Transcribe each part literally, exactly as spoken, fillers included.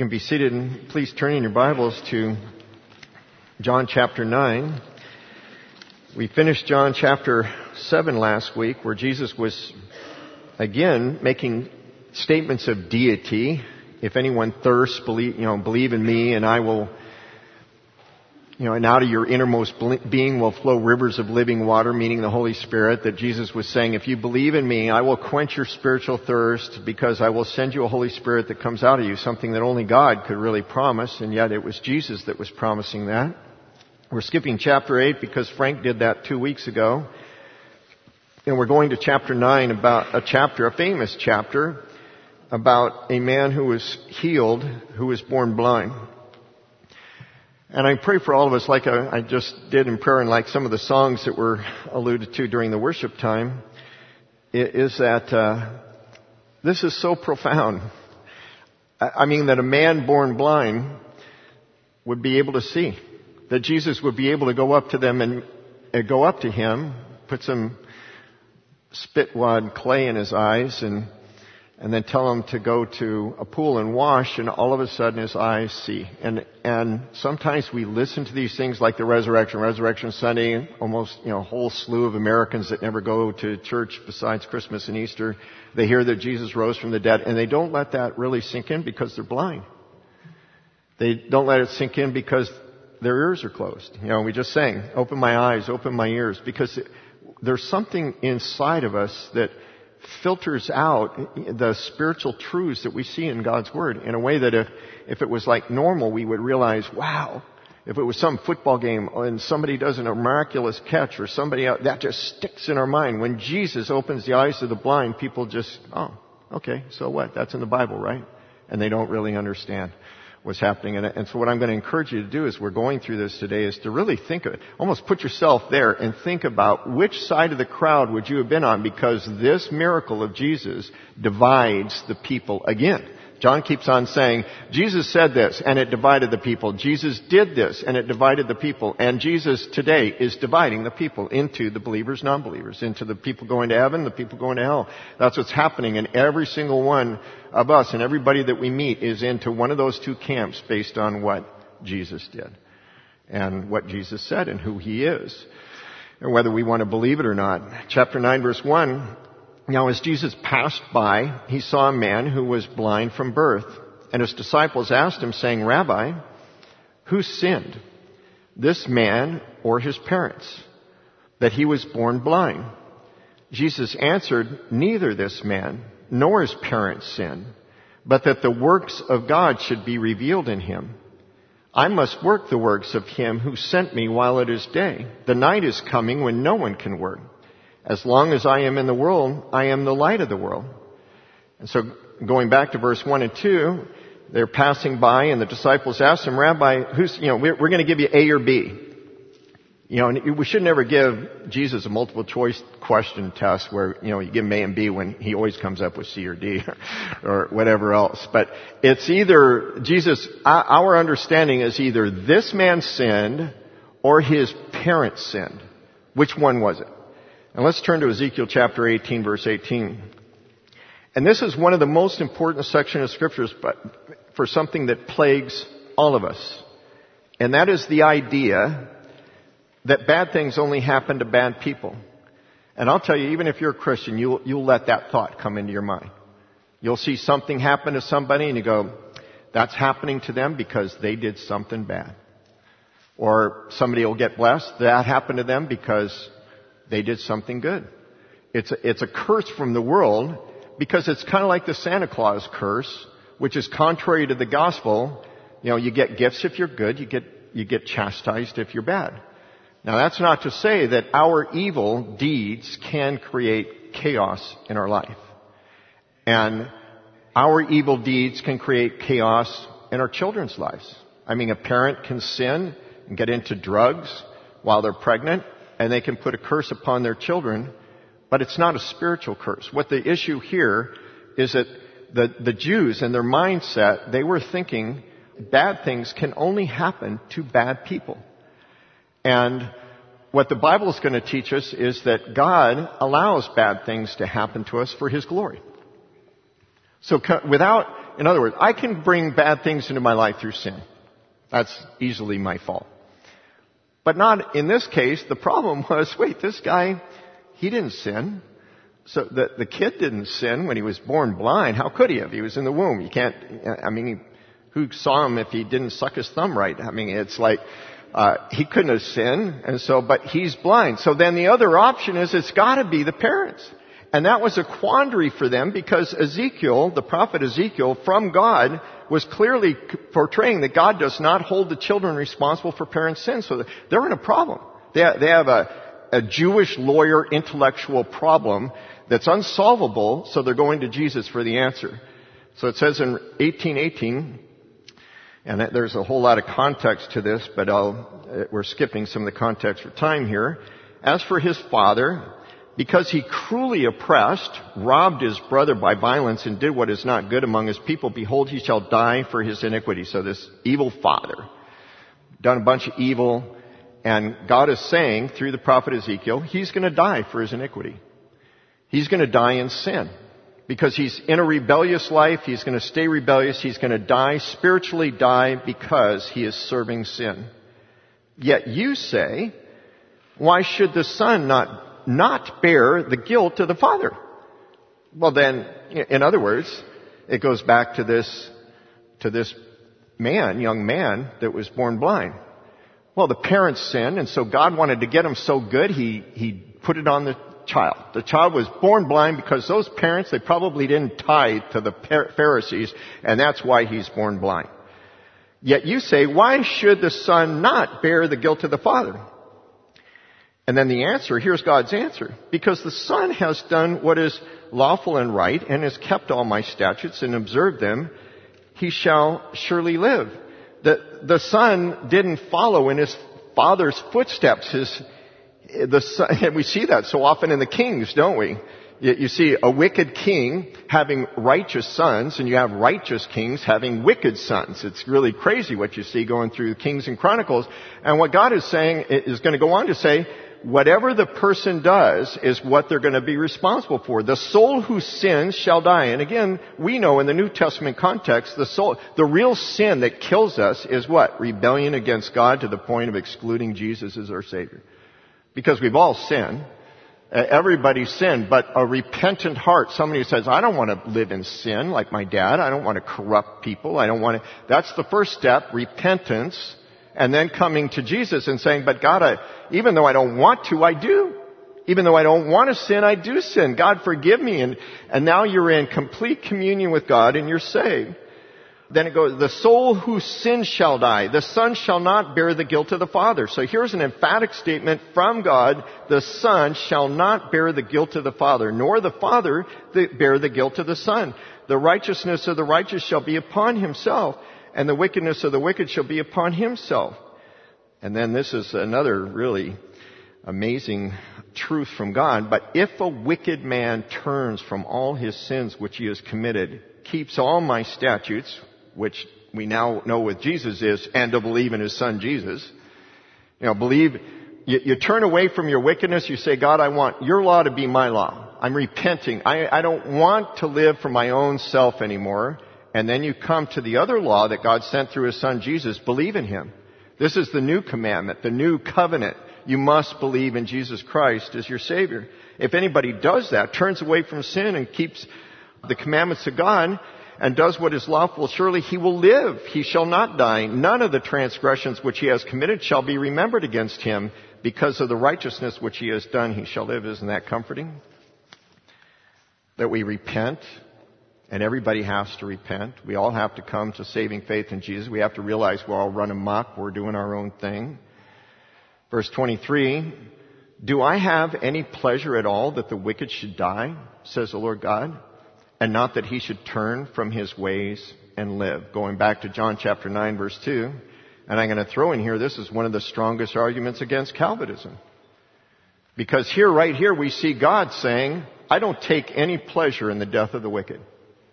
can be seated, and please turn in your Bibles to John chapter nine. We finished John chapter seven last week, where Jesus was again making statements of deity. If anyone thirsts, believe, you know, believe in me, and I will, you know, and out of your innermost being will flow rivers of living water, meaning the Holy Spirit. That Jesus was saying, if you believe in me, I will quench your spiritual thirst, because I will send you a Holy Spirit that comes out of you, something that only God could really promise, and yet it was Jesus that was promising that. We're skipping chapter eight because Frank did that two weeks ago. And we're going to chapter nine, about a chapter, a famous chapter, about a man who was healed, who was born blind. And I pray for all of us, like I, I just did in prayer, and like some of the songs that were alluded to during the worship time, is that uh, this is so profound. I mean, that a man born blind would be able to see. That Jesus would be able to go up to them and uh, go up to him, put some spit wad clay in his eyes, and and then tell him to go to a pool and wash, and all of a sudden his eyes see. And and sometimes we listen to these things like the resurrection, Resurrection Sunday, almost, you know, a whole slew of Americans that never go to church besides Christmas and Easter. They hear that Jesus rose from the dead, and they don't let that really sink in because they're blind. They don't let it sink in because their ears are closed. You know, we just sang, open my eyes, open my ears, because there's something inside of us that filters out the spiritual truths that we see in God's Word in a way that if, if it was like normal, we would realize, wow, if it was some football game and somebody does a miraculous catch or somebody else, that just sticks in our mind. When Jesus opens the eyes of the blind, people just, oh, okay, so what? That's in the Bible, right? And they don't really understand what's happening. And, and so what I'm going to encourage you to do as we're going through this today is to really think of it. Almost put yourself there and think about which side of the crowd would you have been on, because this miracle of Jesus divides the people again. John keeps on saying, Jesus said this, and it divided the people. Jesus did this, and it divided the people. And Jesus today is dividing the people into the believers, non-believers, into the people going to heaven, the people going to hell. That's what's happening. And every single one of us and everybody that we meet is into one of those two camps based on what Jesus did and what Jesus said and who he is, and whether we want to believe it or not. Chapter nine, verse one. Now, as Jesus passed by, he saw a man who was blind from birth. And his disciples asked him, saying, Rabbi, who sinned, this man or his parents, that he was born blind? Jesus answered, neither this man nor his parents sinned, but that the works of God should be revealed in him. I must work the works of him who sent me while it is day. The night is coming when no one can work. As long as I am in the world, I am the light of the world. And so going back to verse one and two, they're passing by and the disciples asked him, Rabbi, who's, you know, we're, we're going to give you A or B. You know, and we should never give Jesus a multiple choice question test where, you know, you give him A and B when he always comes up with C or D or, or whatever else. But it's either, Jesus, our understanding is either this man sinned or his parents sinned. Which one was it? And let's turn to Ezekiel chapter eighteen, verse eighteen. And this is one of the most important sections of scriptures, but for something that plagues all of us. And that is the idea that bad things only happen to bad people. And I'll tell you, even if you're a Christian, you'll, you'll let that thought come into your mind. You'll see something happen to somebody and you go, that's happening to them because they did something bad. Or somebody will get blessed, that happened to them because they did something good. It's a, it's a curse from the world because it's kind of like the Santa Claus curse, which is contrary to the gospel. You know, you get gifts if you're good, you get, you get chastised if you're bad. Now that's not to say that our evil deeds can create chaos in our life. And our evil deeds can create chaos in our children's lives. I mean, a parent can sin and get into drugs while they're pregnant, and they can put a curse upon their children, but it's not a spiritual curse. What the issue here is that the, the Jews and their mindset, they were thinking bad things can only happen to bad people. And what the Bible is going to teach us is that God allows bad things to happen to us for his glory. So without In other words, I can bring bad things into my life through sin. That's easily my fault. But not in this case. The problem was, wait, this guy, he didn't sin. So the, the kid didn't sin when he was born blind. How could he have? He was in the womb. You can't, I mean, he, who saw him if he didn't suck his thumb right? I mean, it's like, uh, he couldn't have sinned. And so, but he's blind. So then the other option is it's gotta be the parents. And that was a quandary for them because Ezekiel, the prophet Ezekiel, from God, was clearly portraying that God does not hold the children responsible for parents' sins. So they're in a problem. They have, they have a, a Jewish lawyer intellectual problem that's unsolvable, so they're going to Jesus for the answer. So it says in eighteen eighteen, and there's a whole lot of context to this, but I'll, we're skipping some of the context for time here. As for his father, because he cruelly oppressed, robbed his brother by violence, and did what is not good among his people, behold, he shall die for his iniquity. So this evil father, done a bunch of evil, and God is saying, through the prophet Ezekiel, he's going to die for his iniquity. He's going to die in sin. Because he's in a rebellious life, he's going to stay rebellious, he's going to die, spiritually die, because he is serving sin. Yet you say, why should the son not not bear the guilt of the father? Well then, in other words, it goes back to this, to this man, young man that was born blind. Well, the parents sinned, and so God wanted to get him so good, he, he put it on the child. The child was born blind because those parents, they probably didn't tithe to the Pharisees, and that's why he's born blind. Yet you say, why should the son not bear the guilt of the father? And then the answer, here's God's answer. Because the son has done what is lawful and right, and has kept all my statutes and observed them, he shall surely live. The, the son didn't follow in his father's footsteps. His, the son, and we see that so often in the kings, don't we? You, you see a wicked king having righteous sons, and you have righteous kings having wicked sons. It's really crazy what you see going through Kings and Chronicles. And what God is saying is going to go on to say, whatever the person does is what they're going to be responsible for. The soul who sins shall die. And again, we know in the New Testament context, the soul, the real sin that kills us is what? Rebellion against God to the point of excluding Jesus as our Savior. Because we've all sinned. Everybody sinned, but a repentant heart, somebody who says, I don't want to live in sin like my dad. I don't want to corrupt people. I don't want to. That's the first step, repentance. And then coming to Jesus and saying, but God, I, even though I don't want to, I do. Even though I don't want to sin, I do sin. God, forgive me. And, and now you're in complete communion with God and you're saved. Then it goes, the soul who sins shall die. The son shall not bear the guilt of the father. So here's an emphatic statement from God. The son shall not bear the guilt of the father, nor the father bear the guilt of the son. The righteousness of the righteous shall be upon himself, and the wickedness of the wicked shall be upon himself. And then this is another really amazing truth from God. But if a wicked man turns from all his sins which he has committed, keeps all my statutes, which we now know what Jesus is, and to believe in his son Jesus. You know, believe, you, you turn away from your wickedness, you say, God, I want your law to be my law. I'm repenting. I, I don't want to live for my own self anymore. And then you come to the other law that God sent through his son Jesus, believe in him. This is the new commandment, the new covenant. You must believe in Jesus Christ as your Savior. If anybody does that, turns away from sin and keeps the commandments of God and does what is lawful, surely he will live. He shall not die. None of the transgressions which he has committed shall be remembered against him. Because of the righteousness which he has done, he shall live. Isn't that comforting? That we repent. And everybody has to repent. We all have to come to saving faith in Jesus. We have to realize we're all running amok. We're doing our own thing. Verse twenty-three, do I have any pleasure at all that the wicked should die, says the Lord God, and not that he should turn from his ways and live? Going back to John chapter nine, verse two. And I'm going to throw in here, this is one of the strongest arguments against Calvinism. Because here, right here, we see God saying, I don't take any pleasure in the death of the wicked.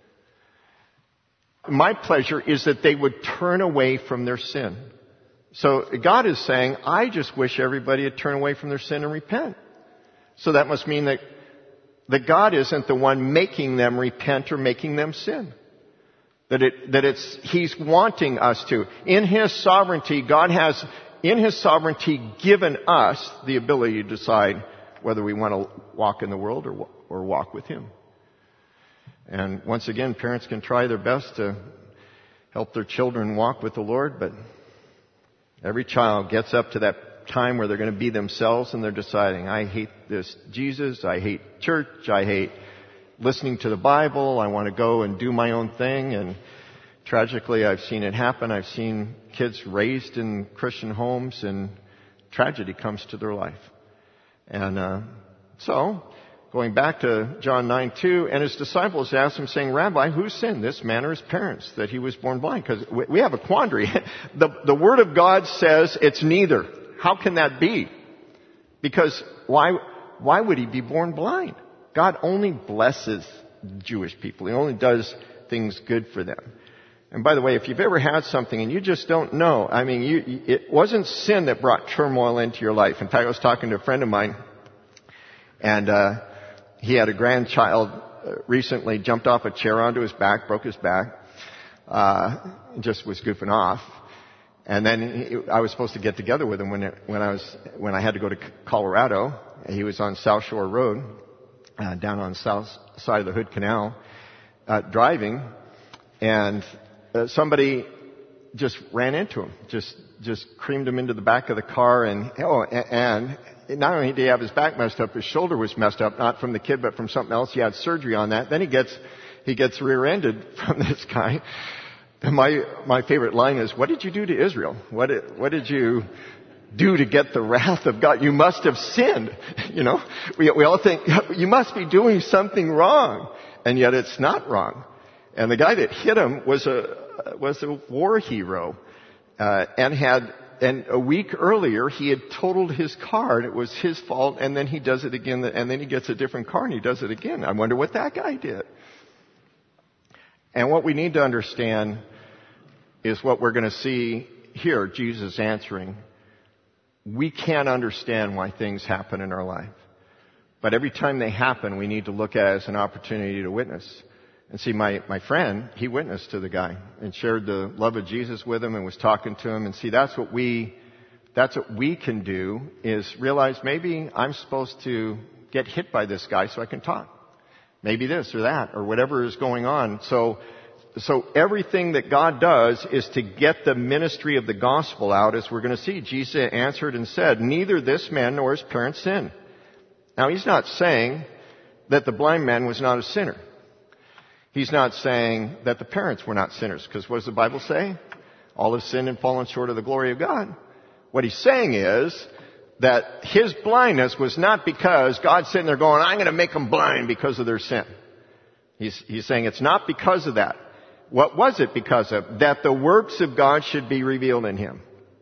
My pleasure is that they would turn away from their sin. So God is saying, I just wish everybody would turn away from their sin and repent. So that must mean that, that God isn't the one making them repent or making them sin. That it, that it's, He's wanting us to. In His sovereignty, God has, in His sovereignty, given us the ability to decide whether we want to walk in the world or, or walk with Him. And once again, parents can try their best to help their children walk with the Lord, but every child gets up to that time where they're going to be themselves and they're deciding, I hate this Jesus, I hate church, I hate listening to the Bible, I want to go and do my own thing. And tragically, I've seen it happen. I've seen kids raised in Christian homes and tragedy comes to their life. And uh, so, going back to John nine two, and His disciples asked Him, saying, Rabbi, who sinned, this man or his parents, that he was born blind? Because we have a quandary. the, the Word of God says it's neither. How can that be? Because why, why would he be born blind? God only blesses Jewish people. He only does things good for them. And by the way, if you've ever had something and you just don't know, I mean, you, it wasn't sin that brought turmoil into your life. In fact, I was talking to a friend of mine, and uh, he had a grandchild recently, jumped off a chair onto his back, broke his back, uh, just was goofing off. And then he, I was supposed to get together with him when it, when I was when I had to go to Colorado. He was on South Shore Road, uh, down on the south side of the Hood Canal, uh, driving, and uh, somebody just ran into him, just just creamed him into the back of the car, and oh, and not only did he have his back messed up, his shoulder was messed up, not from the kid, but from something else. He had surgery on that. Then he gets he gets rear-ended from this guy. And my, my favorite line is, what did you do to Israel? What did, what did you do to get the wrath of God? You must have sinned. You know, we, we all think, you must be doing something wrong. And yet it's not wrong. And the guy that hit him was a, was a war hero, uh, and had, and a week earlier he had totaled his car and it was his fault, and then he does it again, and then he gets a different car and he does it again. I wonder what that guy did. And what we need to understand is what we're going to see here, Jesus answering. We can't understand why things happen in our life. But every time they happen, we need to look at it as an opportunity to witness. And see, my, my friend, he witnessed to the guy and shared the love of Jesus with him and was talking to him. And see, that's what we, that's what we can do, is realize maybe I'm supposed to get hit by this guy so I can talk. Maybe this or that or whatever is going on. So, so everything that God does is to get the ministry of the gospel out, as we're going to see. Jesus answered and said, neither this man nor his parents sinned. Now, He's not saying that the blind man was not a sinner. He's not saying that the parents were not sinners, because what does the Bible say? All have sinned and fallen short of the glory of God. What He's saying is that his blindness was not because God's sitting there going, I'm going to make them blind because of their sin. He's, he's saying it's not because of that. What was it because of? That the works of God should be revealed in him.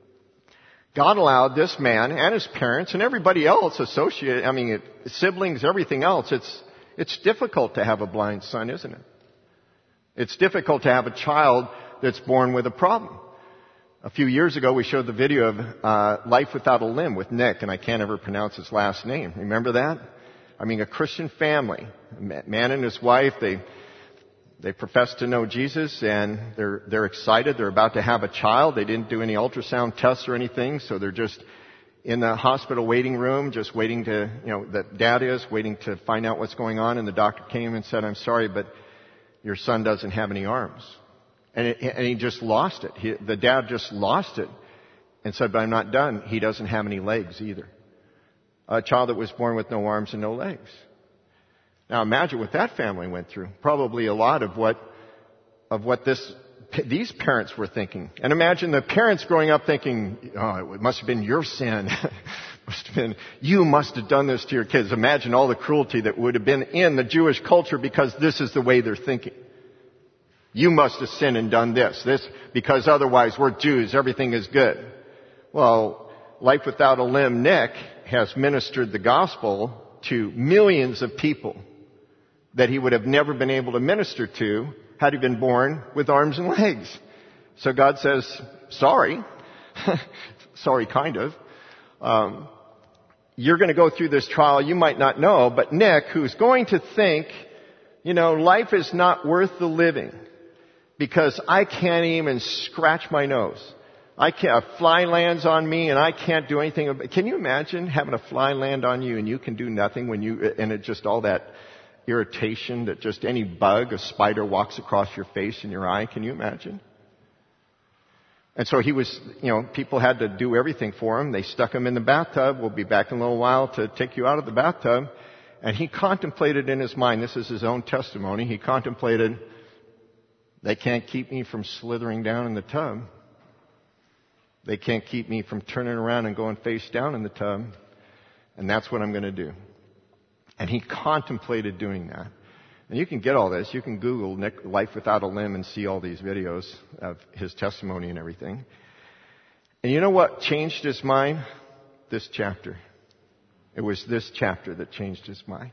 God allowed this man and his parents and everybody else associated, I mean, it, siblings, everything else. It's, it's difficult to have a blind son, isn't it? It's difficult to have a child that's born with a problem. A few years ago, we showed the video of uh, Life Without a Limb with Nick, and I can't ever pronounce his last name. Remember that? I mean, a Christian family, a man and his wife, they they profess to know Jesus, and they're they're excited. They're about to have a child. They didn't do any ultrasound tests or anything, so they're just in the hospital waiting room, just waiting to, you know, that dad is waiting to find out what's going on. And the doctor came and said, "I'm sorry, but your son doesn't have any arms." And, it, and he just lost it. He, the dad just lost it and said, but I'm not done. He doesn't have any legs either. A child that was born with no arms and no legs. Now imagine what that family went through. Probably a lot of what, of what this, these parents were thinking. And imagine the parents growing up thinking, oh, it must have been your sin. must have been, you must have done this to your kids. Imagine all the cruelty that would have been in the Jewish culture because this is the way they're thinking. You must have sinned and done this, this, because otherwise we're Jews, everything is good. Well, Life Without a Limb, Nick, has ministered the gospel to millions of people that he would have never been able to minister to had he been born with arms and legs. So God says, sorry, sorry kind of, um, you're going to go through this trial, you might not know, but Nick, who's going to think, you know, life is not worth the living, because I can't even scratch my nose. I can't, a fly lands on me and I can't do anything. About, can you imagine having a fly land on you and you can do nothing when you, and it's just all that irritation that just any bug, a spider walks across your face and your eye. Can you imagine? And so he was, you know, people had to do everything for him. They stuck him in the bathtub. We'll be back in a little while to take you out of the bathtub. And he contemplated in his mind, this is his own testimony, he contemplated, they can't keep me from slithering down in the tub. They can't keep me from turning around and going face down in the tub. And that's what I'm going to do. And he contemplated doing that. And you can get all this. You can Google Nick Life Without a Limb and see all these videos of his testimony and everything. And you know what changed his mind? This chapter. It was this chapter that changed his mind.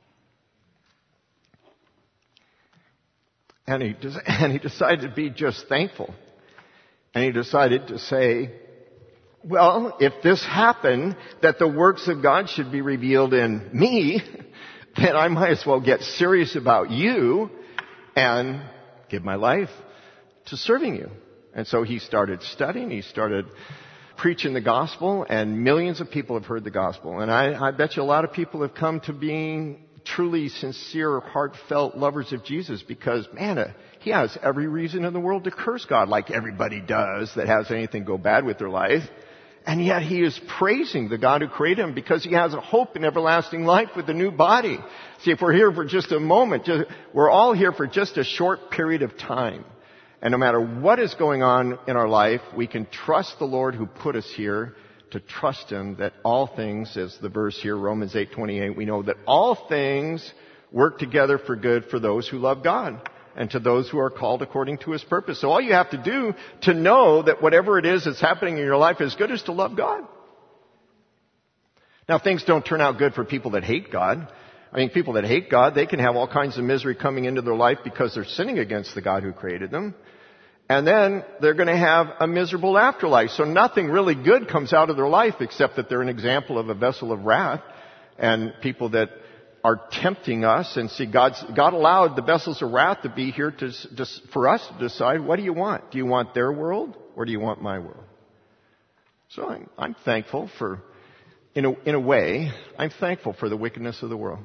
And he, and he decided to be just thankful. And he decided to say, well, if this happened, that the works of God should be revealed in me, then I might as well get serious about you and give my life to serving you. And so he started studying, he started preaching the gospel, and millions of people have heard the gospel. And I, I bet you a lot of people have come to being truly sincere, heartfelt lovers of Jesus because, man, uh, he has every reason in the world to curse God like everybody does that has anything go bad with their life. And yet he is praising the God who created him because he has a hope in everlasting life with a new body. See, if we're here for just a moment, just, we're all here for just a short period of time. And no matter what is going on in our life, we can trust the Lord who put us here, to trust him that all things, as the verse here, Romans eight twenty-eight, we know that all things work together for good for those who love God and to those who are called according to his purpose. So all you have to do to know that whatever it is that's happening in your life is good is to love God. Now, if things don't turn out good for people that hate God, I mean, people that hate God, they can have all kinds of misery coming into their life because they're sinning against the God who created them. And then they're going to have a miserable afterlife. So nothing really good comes out of their life except that they're an example of a vessel of wrath and people that are tempting us. And see, God's, God allowed the vessels of wrath to be here to, to, for us to decide, what do you want? Do you want their world or do you want my world? So I'm, I'm thankful for, in a, in a way, I'm thankful for the wickedness of the world.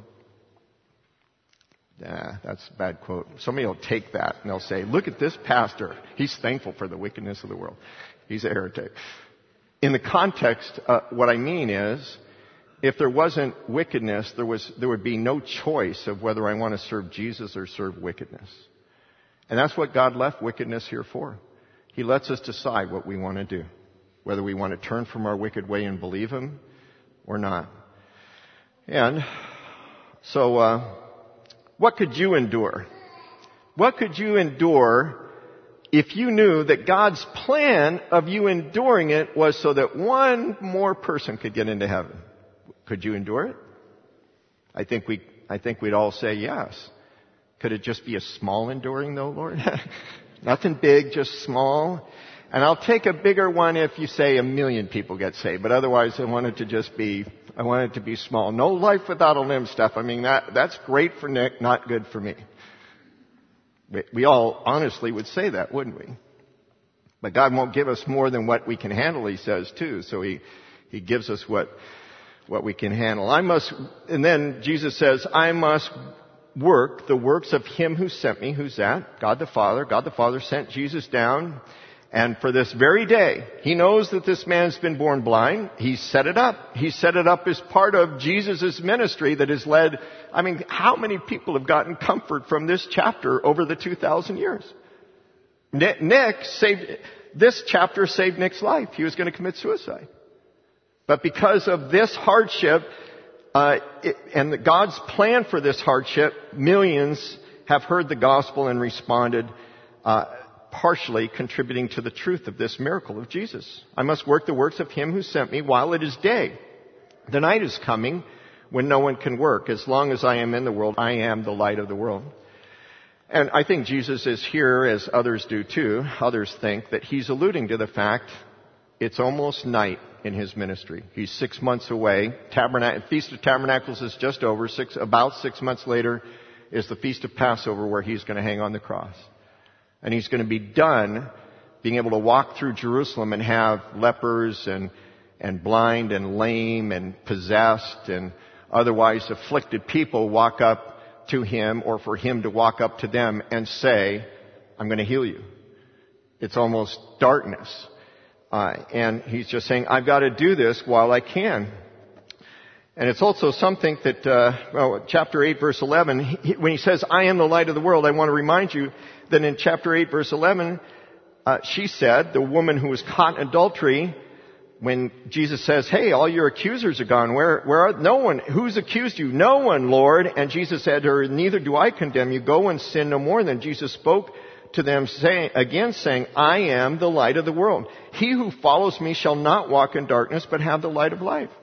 Yeah, that's a bad quote. Somebody will take that and they'll say, look at this pastor. He's thankful for the wickedness of the world. He's a heretic. In the context, uh, what I mean is, if there wasn't wickedness, there was, there would be no choice of whether I want to serve Jesus or serve wickedness. And that's what God left wickedness here for. He lets us decide what we want to do. Whether we want to turn from our wicked way and believe him or not. And so, uh, what could you endure? What could you endure if you knew that God's plan of you enduring it was so that one more person could get into heaven? Could you endure it? I think we, I think we'd all say yes. Could it just be a small enduring though, Lord? Nothing big, just small. And I'll take a bigger one if you say a million people get saved. But otherwise, I want it to just be, I want it to be small. No life without a limb stuff. I mean, that, that's great for Nick, not good for me. We, we all honestly would say that, wouldn't we? But God won't give us more than what we can handle, he says too. So he, he gives us what, what we can handle. I must, and then Jesus says, I must work the works of him who sent me. Who's that? God the Father. God the Father sent Jesus down. And for this very day, he knows that this man's been born blind. He set it up. He set it up as part of Jesus' ministry that has led, I mean, how many people have gotten comfort from this chapter over the two thousand years? Nick, Nick saved, this chapter saved Nick's life. He was going to commit suicide. But because of this hardship, uh, it, and the, God's plan for this hardship, millions have heard the gospel and responded, uh, partially contributing to the truth of this miracle of Jesus. I must work the works of him who sent me while it is day. The night is coming when no one can work. As long as I am in the world, I am the light of the world. And I think Jesus is here, as others do too. Others think that he's alluding to the fact it's almost night in his ministry. He's six months away. Tabernacle, Feast of Tabernacles is just over. Six, about six months later is the Feast of Passover where he's going to hang on the cross. And he's going to be done being able to walk through Jerusalem and have lepers and, and blind and lame and possessed and otherwise afflicted people walk up to him, or for him to walk up to them and say, I'm going to heal you. It's almost darkness. Uh, and he's just saying, I've got to do this while I can. And it's also something that, uh, well, chapter eight, verse eleven, he, when he says, I am the light of the world, I want to remind you that in chapter eight, verse eleven, uh, she said, the woman who was caught in adultery, when Jesus says, hey, all your accusers are gone, where, where are, no one, who's accused you? No one, Lord. And Jesus said to her, neither do I condemn you, go and sin no more. And then Jesus spoke to them saying, again saying, I am the light of the world. He who follows me shall not walk in darkness, but have the light of life.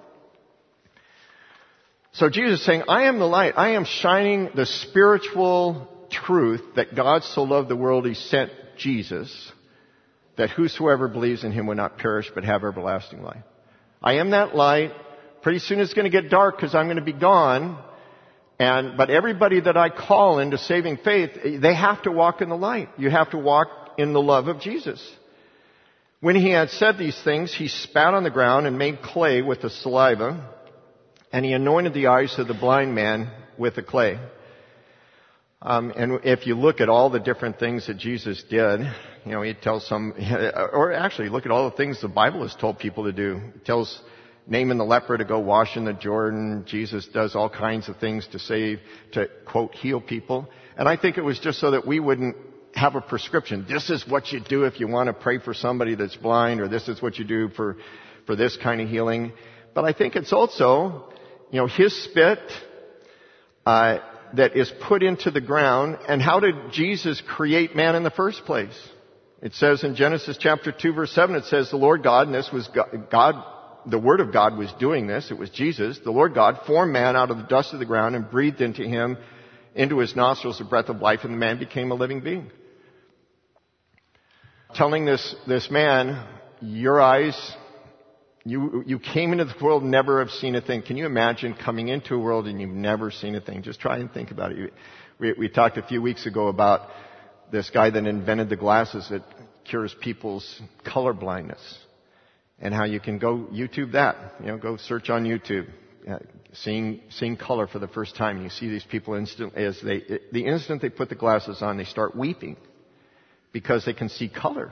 So Jesus is saying, I am the light. I am shining the spiritual truth that God so loved the world, he sent Jesus, that whosoever believes in him will not perish but have everlasting life. I am that light. Pretty soon it's going to get dark because I'm going to be gone. And, but everybody that I call into saving faith, they have to walk in the light. You have to walk in the love of Jesus. When he had said these things, he spat on the ground and made clay with the saliva, and he anointed the eyes of the blind man with the clay. Um, and if you look at all the different things that Jesus did, you know, he tells some, or actually look at all the things the Bible has told people to do. He tells Naaman the leper to go wash in the Jordan. Jesus does all kinds of things to save, to quote, heal people. And I think it was just so that we wouldn't have a prescription. This is what you do if you want to pray for somebody that's blind, or this is what you do for, for this kind of healing. But I think it's also, you know, his spit, uh, that is put into the ground. And how did Jesus create man in the first place? It says in Genesis chapter two, verse seven, it says, the Lord God, and this was God, God the Word of God was doing this. It was Jesus. The Lord God formed man out of the dust of the ground and breathed into him, into his nostrils, the breath of life, and the man became a living being. Telling this, this man, your eyes, you, you came into the world, never have seen a thing. Can you imagine coming into a world and you've never seen a thing? Just try and think about it. We, we talked a few weeks ago about this guy that invented the glasses that cures people's color blindness. And how you can go YouTube that, you know, go search on YouTube, uh, seeing seeing color for the first time. You see these people instant as they the instant they put the glasses on, they start weeping because they can see color.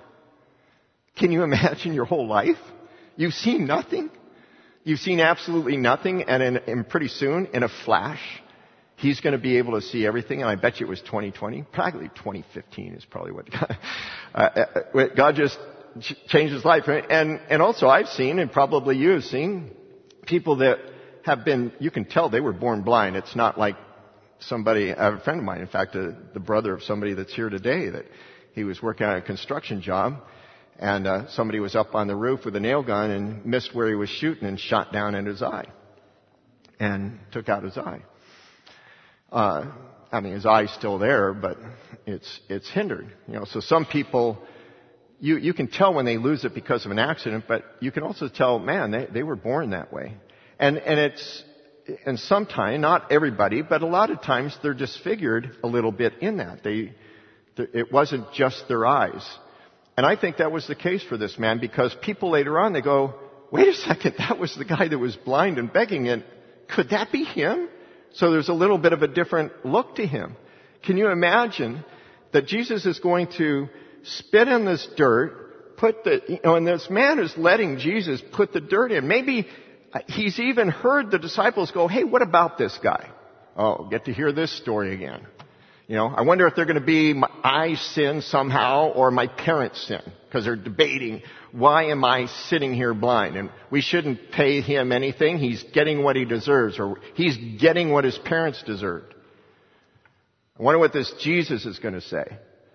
Can you imagine your whole life? You've seen nothing. You've seen absolutely nothing, and, in, and pretty soon, in a flash, he's going to be able to see everything. And I bet you it was twenty twenty, probably twenty fifteen is probably what God, uh, God just. Changed his life. And, and also I've seen, and probably you have seen, people that have been, you can tell they were born blind. It's not like somebody, I have a friend of mine, in fact, uh, the brother of somebody that's here today, that he was working on a construction job, and uh, somebody was up on the roof with a nail gun and missed where he was shooting and shot down in his eye. And took out his eye. Uh, I mean, his eye's still there, but it's, it's hindered. You know, so some people, You, you can tell when they lose it because of an accident, but you can also tell, man, they, they were born that way. And, and it's, and sometimes, not everybody, but a lot of times they're disfigured a little bit in that. They, it wasn't just their eyes. And I think that was the case for this man, because people later on, they go, wait a second, that was the guy that was blind and begging, and could that be him? So there's a little bit of a different look to him. Can you imagine that Jesus is going to spit in this dirt, put the, you know, and this man is letting Jesus put the dirt in. Maybe he's even heard the disciples go, hey, what about this guy? Oh, get to hear this story again. You know, I wonder if they're going to be, my, I sin somehow, or my parents sin, because they're debating, why am I sitting here blind? And we shouldn't pay him anything. He's getting what he deserves, or he's getting what his parents deserved. I wonder what this Jesus is going to say.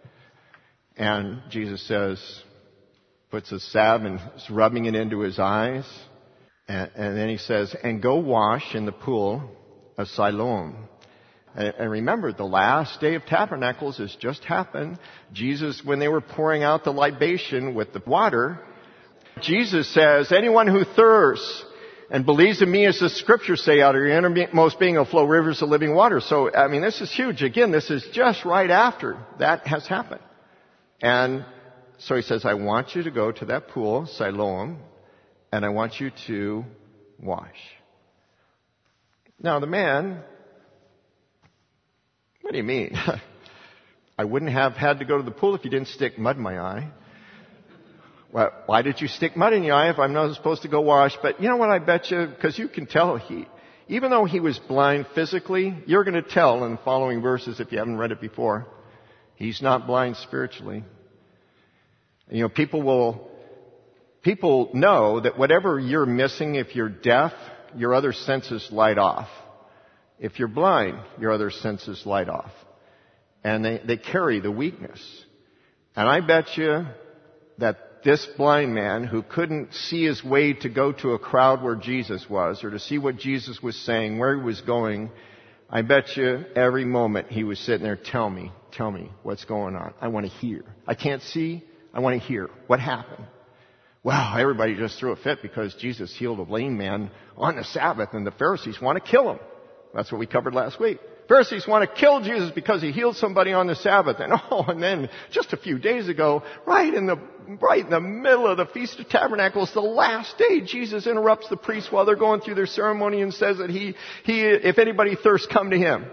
And Jesus says, puts a salve and is rubbing it into his eyes. And, and then he says, and go wash in the pool of Siloam. And, and remember, the last day of Tabernacles has just happened. Jesus, when they were pouring out the libation with the water, Jesus says, anyone who thirsts and believes in me, as the scriptures say, out of your innermost being will flow rivers of living water. So, I mean, this is huge. Again, this is just right after that has happened. And so he says, I want you to go to that pool, Siloam, and I want you to wash. Now the man, what do you mean? I wouldn't have had to go to the pool if you didn't stick mud in my eye. Well, why did you stick mud in your eye if I'm not supposed to go wash? But you know what, I bet you, because you can tell he, even though he was blind physically, you're going to tell in the following verses if you haven't read it before. He's not blind spiritually. You know, people will, people know that whatever you're missing, if you're deaf, your other senses light off. If you're blind, your other senses light off. And they, they carry the weakness. And I bet you that this blind man who couldn't see his way to go to a crowd where Jesus was, or to see what Jesus was saying, where he was going, I bet you every moment he was sitting there, tell me, tell me what's going on. I want to hear. I can't see. I want to hear. What happened? Wow, everybody just threw a fit because Jesus healed a lame man on the Sabbath, and the Pharisees want to kill him. That's what we covered last week. Pharisees want to kill Jesus because he healed somebody on the Sabbath. And oh, and then just a few days ago, right in the right in the middle of the Feast of Tabernacles, the last day, Jesus interrupts the priests while they're going through their ceremony and says that he, he, if anybody thirsts, come to him.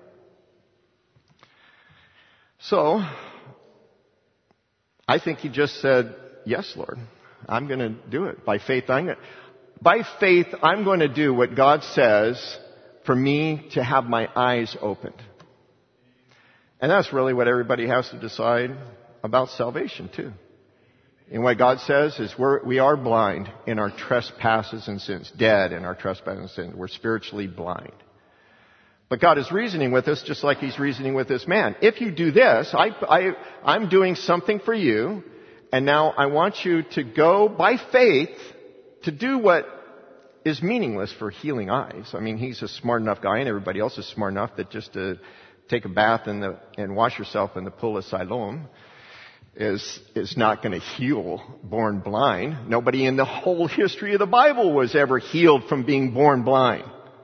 So, I think he just said, yes, Lord, I'm going to do it. By faith, I'm going to, by faith, I'm going to do what God says for me to have my eyes opened. And that's really what everybody has to decide about salvation too. And what God says is we're, we are blind in our trespasses and sins, dead in our trespasses and sins. We're spiritually blind. But God is reasoning with us just like He's reasoning with this man. If you do this, I, I, I'm doing something for you, and now I want you to go by faith to do what is meaningless for healing eyes. I mean, he's a smart enough guy, and everybody else is smart enough that just to take a bath in the, and wash yourself in the pool of Siloam is, is not going to heal born blind. Nobody in the whole history of the Bible was ever healed from being born blind.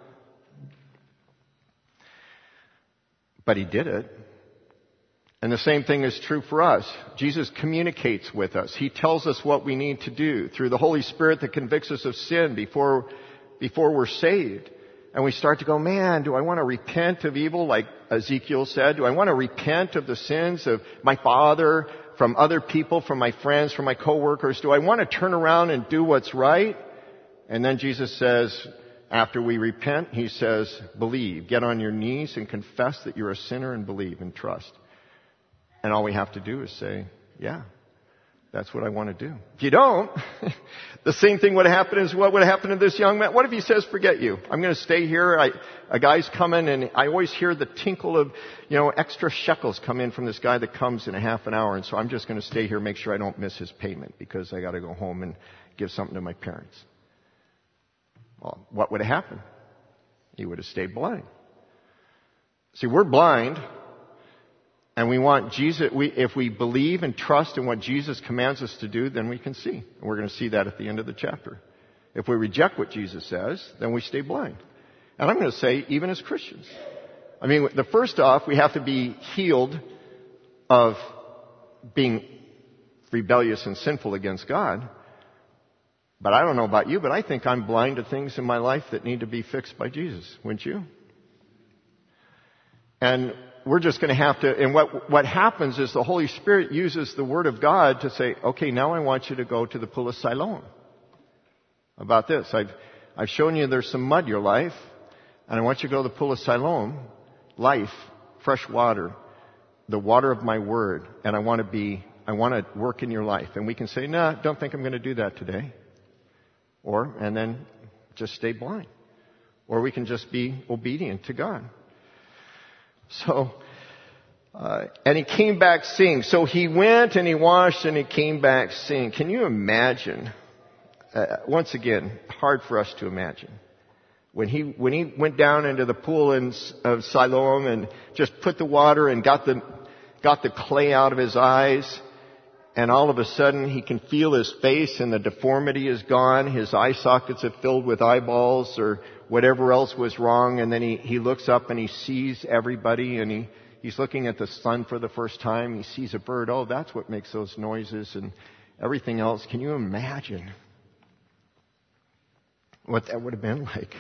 But he did it. And the same thing is true for us. Jesus communicates with us. He tells us what we need to do through the Holy Spirit that convicts us of sin before, before we're saved. And we start to go, man, do I want to repent of evil like Ezekiel said? Do I want to repent of the sins of my father, from other people, from my friends, from my coworkers? Do I want to turn around and do what's right? And then Jesus says, after we repent, He says, believe. Get on your knees and confess that you're a sinner and believe and trust. And all we have to do is say, yeah, that's what I want to do. If you don't, the same thing would happen as what would happen to this young man. What if he says, forget you? I'm going to stay here. I, a guy's coming, and I always hear the tinkle of, you know, extra shekels come in from this guy that comes in a half an hour. And so I'm just going to stay here, make sure I don't miss his payment because I got to go home and give something to my parents. Well, what would have happened? He would have stayed blind. See, we're blind. And we want Jesus, we, if we believe and trust in what Jesus commands us to do, then we can see. And we're going to see that at the end of the chapter. If we reject what Jesus says, then we stay blind. And I'm going to say, even as Christians. I mean, the first off, we have to be healed of being rebellious and sinful against God. But I don't know about you, but I think I'm blind to things in my life that need to be fixed by Jesus. Wouldn't you? And we're just going to have to, and what, what happens is the Holy Spirit uses the Word of God to say, okay, now I want you to go to the pool of Siloam. About this. I've, I've shown you there's some mud in your life, and I want you to go to the pool of Siloam, life, fresh water, the water of my Word, and I want to be, I want to work in your life. And we can say, nah, don't think I'm going to do that today. Or, and then just stay blind. Or we can just be obedient to God. So, uh, and he came back seeing. So he went and he washed and he came back seeing. Can you imagine? Uh, once again, hard for us to imagine. When he, when he went down into the pool in, of Siloam and just put the water and got the, got the clay out of his eyes, and all of a sudden he can feel his face and the deformity is gone. His eye sockets have filled with eyeballs or whatever else was wrong. And then he, he looks up and he sees everybody and he, he's looking at the sun for the first time. He sees a bird. Oh, that's what makes those noises and everything else. Can you imagine what that would have been like?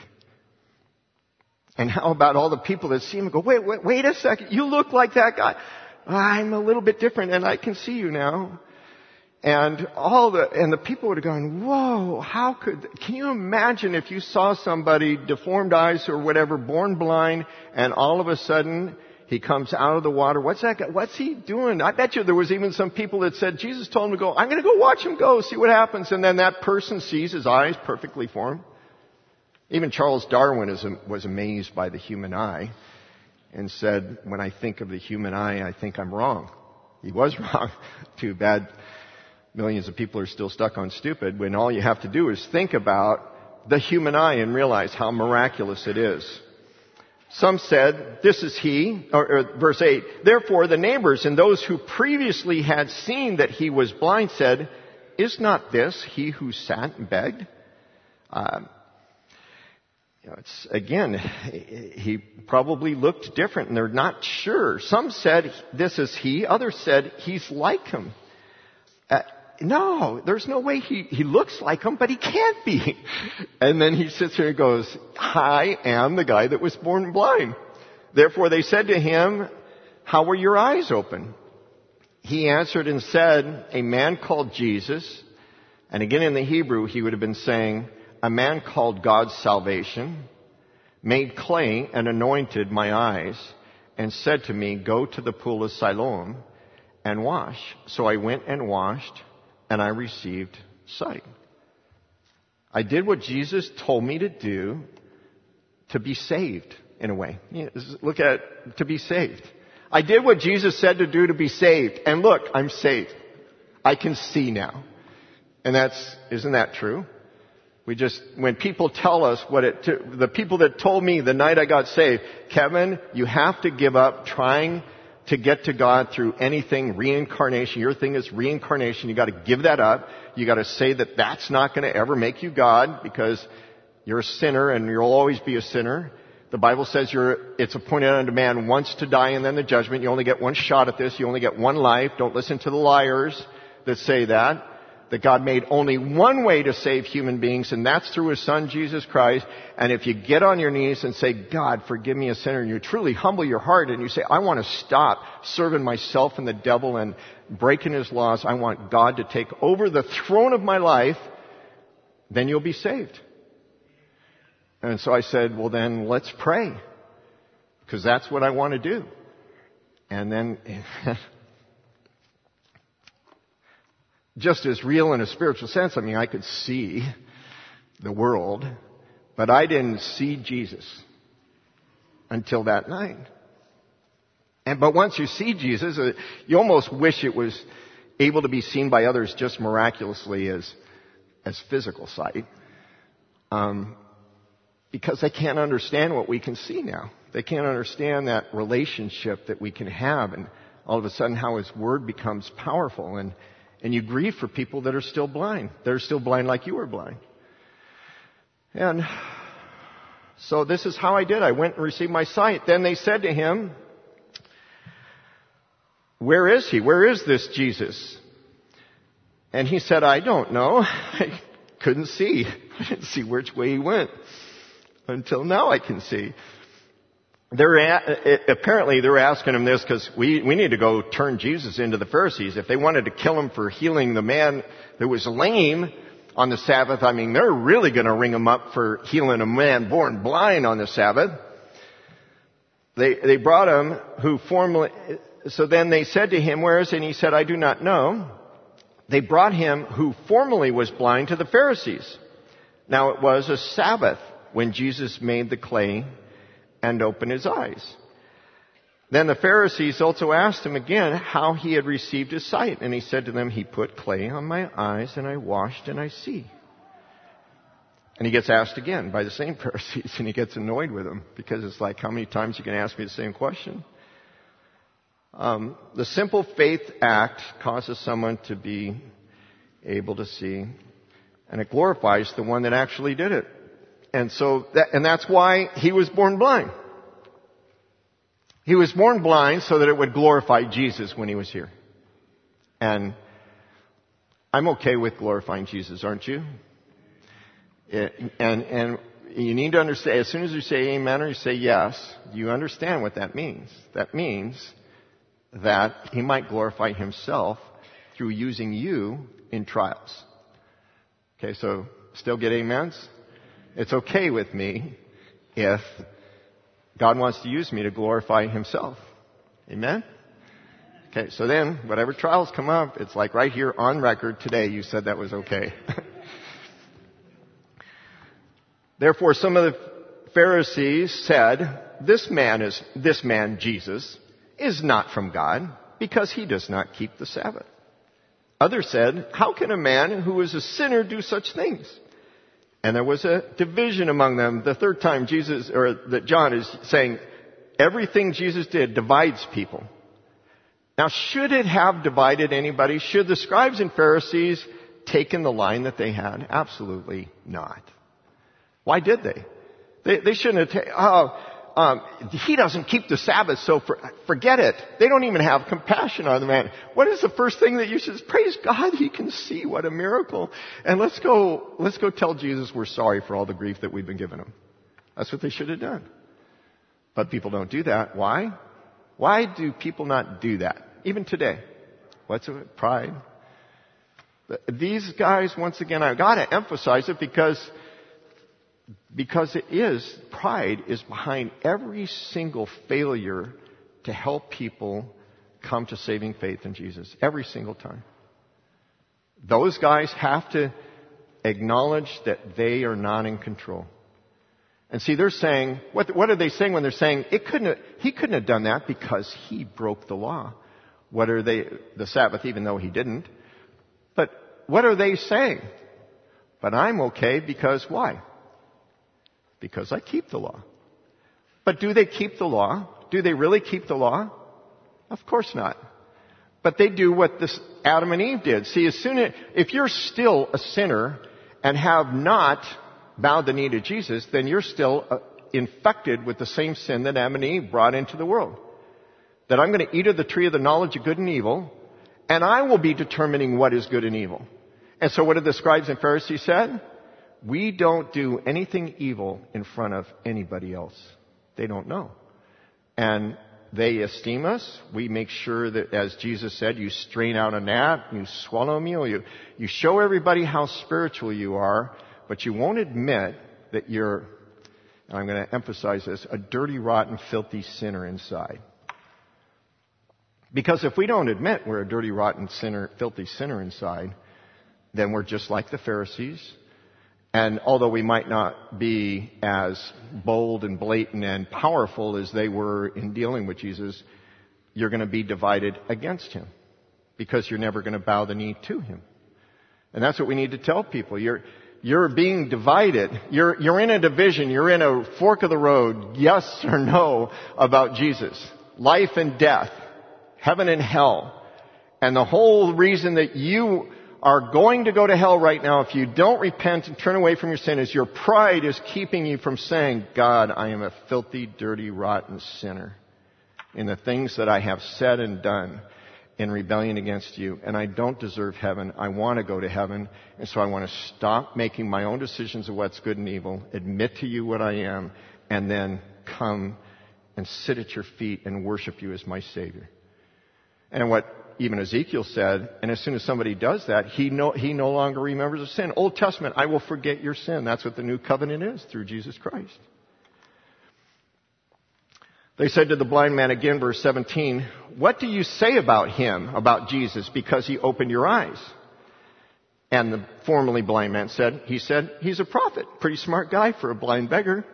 And how about all the people that see him and go, wait, wait, wait a second. You look like that guy. I'm a little bit different and I can see you now. And all the, and the people would have gone, whoa, how could, can you imagine if you saw somebody, deformed eyes or whatever, born blind, and all of a sudden he comes out of the water. What's that guy, what's he doing? I bet you there was even some people that said, Jesus told him to go, I'm going to go watch him go, see what happens. And then that person sees his eyes perfectly formed. Even Charles Darwin is, was amazed by the human eye and said, when I think of the human eye, I think I'm wrong. He was wrong. Too bad. Millions of people are still stuck on stupid when all you have to do is think about the human eye and realize how miraculous it is. Some said, this is he, or, or verse eight, therefore the neighbors and those who previously had seen that he was blind said, is not this he who sat and begged? Uh, you know, it's, again, he probably looked different and they're not sure. Some said, this is he. Others said, he's like him. Uh, No, there's no way he, he looks like him, but he can't be. And then he sits here and goes, I am the guy that was born blind. Therefore they said to him, how were your eyes open? He answered and said, a man called Jesus. And again in the Hebrew, he would have been saying, a man called God's salvation made clay and anointed my eyes and said to me, go to the pool of Siloam and wash. So I went and washed, and I received sight. I did what Jesus told me to do to be saved, in a way. You know, look at it, to be saved. I did what Jesus said to do to be saved. And look, I'm saved. I can see now. And that's, isn't that true? We just, when people tell us what it, to, the people that told me the night I got saved, Kevin, you have to give up trying to get to God through anything, reincarnation. Your thing is reincarnation. You got to give that up. You got to say that that's not going to ever make you God because you're a sinner and you'll always be a sinner. The Bible says you're, it's appointed unto man once to die and then the judgment. You only get one shot at this. You only get one life. Don't listen to the liars that say that. That God made only one way to save human beings, and that's through His Son, Jesus Christ. And if you get on your knees and say, God, forgive me a sinner, and you truly humble your heart, and you say, I want to stop serving myself and the devil and breaking His laws. I want God to take over the throne of my life, then you'll be saved. And so I said, well then, let's pray. Because that's what I want to do. And then... just as real in a spiritual sense, I mean, I could see the world, but I didn't see Jesus until that night. And, but once you see Jesus, uh, you almost wish it was able to be seen by others just miraculously as, as physical sight. Um, because they can't understand what we can see now. They can't understand that relationship that we can have, and all of a sudden how His Word becomes powerful. And And you grieve for people that are still blind. They're still blind like you were blind. And so this is how I did. I went and received my sight. Then they said to him, where is he? Where is this Jesus? And he said, I don't know. I couldn't see. I didn't see which way he went. Until now I can see. They're at, apparently they're asking him this because we, we need to go turn Jesus into the Pharisees. If they wanted to kill him for healing the man that was lame on the Sabbath, I mean, they're really going to ring him up for healing a man born blind on the Sabbath. They, they brought him who formerly, so then they said to him, where is he? And he said, I do not know. They brought him who formerly was blind to the Pharisees. Now it was a Sabbath when Jesus made the clay and opened his eyes. Then the Pharisees also asked him again how he had received his sight. And he said to them, he put clay on my eyes and I washed and I see. And he gets asked again by the same Pharisees, and he gets annoyed with them because it's like, how many times you can ask me the same question? Um, the simple faith act causes someone to be able to see, and it glorifies the one that actually did it. And so, that, and that's why he was born blind. He was born blind so that it would glorify Jesus when he was here. And I'm okay with glorifying Jesus, aren't you? It, and, and you need to understand, as soon as you say amen or you say yes, you understand what that means. That means that he might glorify himself through using you in trials. Okay, so still get amens? It's okay with me if God wants to use me to glorify himself. Amen? Okay, so then, whatever trials come up, it's like right here on record today, you said that was okay. Therefore, some of the Pharisees said, this man is, this man, Jesus, is not from God because he does not keep the Sabbath. Others said, how can a man who is a sinner do such things? And there was a division among them. The third time Jesus, or that John is saying, everything Jesus did divides people. Now, should it have divided anybody? Should the scribes and Pharisees taken the line that they had? Absolutely not. Why did they? They, they shouldn't have taken, oh, um, he doesn't keep the Sabbath, so for, forget it. They don't even have compassion on the man. What is the first thing that you should, praise God, he can see, what a miracle. And let's go, let's go tell Jesus we're sorry for all the grief that we've been giving him. That's what they should have done. But people don't do that. Why? Why do people not do that? Even today. What's it? Pride. These guys, once again, I've got to emphasize it because, because it is, pride is behind every single failure to help people come to saving faith in Jesus. Every single time. Those guys have to acknowledge that they are not in control. And see, they're saying, what, what are they saying when they're saying, it couldn't have, he couldn't have done that because he broke the law. What are they, the Sabbath, even though he didn't. But what are they saying? But I'm okay because why? Because I keep the law. But do they keep the law? Do they really keep the law? Of course not. But they do what this Adam and Eve did. See, as soon as, if you're still a sinner and have not bowed the knee to Jesus, then you're still uh, infected with the same sin that Adam and Eve brought into the world. That I'm going to eat of the tree of the knowledge of good and evil, and I will be determining what is good and evil. And so what did the scribes and Pharisees said? We don't do anything evil in front of anybody else. They don't know. And they esteem us. We make sure that, as Jesus said, you strain out a gnat, you swallow a meal, you, you show everybody how spiritual you are, but you won't admit that you're, and I'm going to emphasize this, a dirty, rotten, filthy sinner inside. Because if we don't admit we're a dirty, rotten, sinner, filthy sinner inside, then we're just like the Pharisees. And although we might not be as bold and blatant and powerful as they were in dealing with Jesus, you're going to be divided against him because you're never going to bow the knee to him. And that's what we need to tell people. You're, you're being divided. You're, you're in a division. You're in a fork of the road, yes or no, about Jesus. Life and death. Heaven and hell. And the whole reason that you are going to go to hell right now if you don't repent and turn away from your sin is your pride is keeping you from saying, God, I am a filthy, dirty, rotten sinner in the things that I have said and done in rebellion against you. And I don't deserve heaven. I want to go to heaven. And so I want to stop making my own decisions of what's good and evil, admit to you what I am, and then come and sit at your feet and worship you as my Savior. And what even Ezekiel said, and as soon as somebody does that, he no, he no longer remembers a sin. Old Testament, I will forget your sin. That's what the new covenant is through Jesus Christ. They said to the blind man again, verse seventeen, what do you say about him, about Jesus, because he opened your eyes? And the formerly blind man said, he said, he's a prophet. Pretty smart guy for a blind beggar.